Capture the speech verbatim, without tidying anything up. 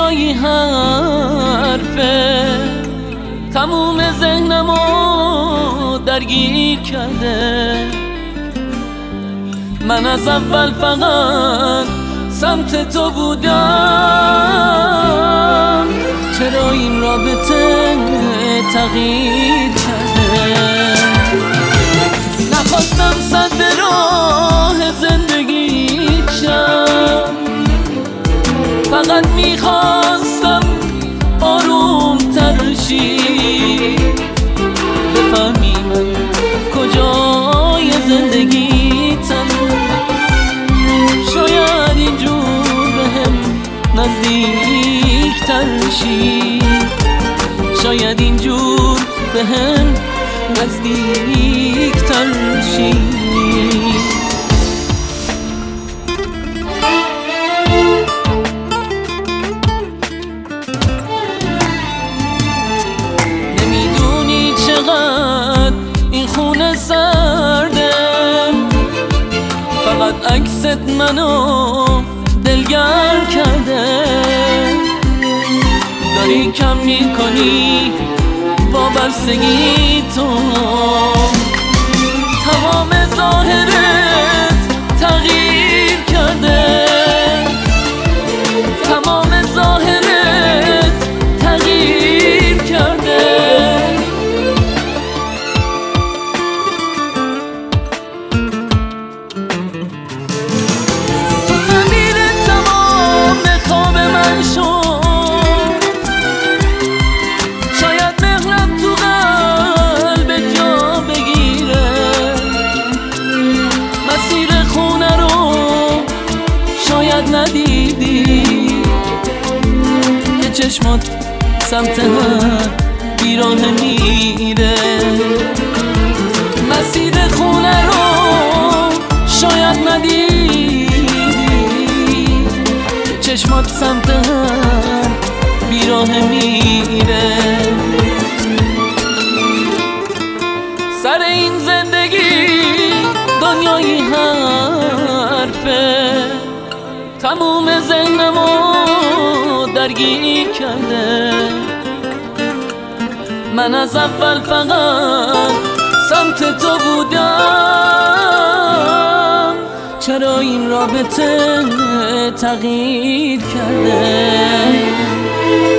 دنیایی حرفه، تموم ذهنمو درگیر کرده. من از اول فقط سمت تو بودم، چرا این رابطه تغییر کرده؟ نخواستم صد راه زندگی شم، فقط میخواستم آروم تر شی، بفهمی من کجای زندگیتم. شاید اینجور بهم نزدیک تر شی، شاید اینجور بهم نزدیک تر شی. نمیدونی چقدر این خونه سرده، فقط عکست منو دلگرم کرده. داری کم میکنی وابستگی تو، تمام ظاهرت تغییر کرده، تمام ظاهرت تغییر کرده. تو تعمیر تمام خواب من شد، ندیدی که چشمات سمت من بیراه میره. مسیر خونه رو شاید ندیدی که چشمات سمت من بیراه میره. سر این زندگی دنیایی حرفه، تموم ذهنمو درگیر کرده. من از اول فقط سمت تو بودم، چرا این رابطه تغییر کرده؟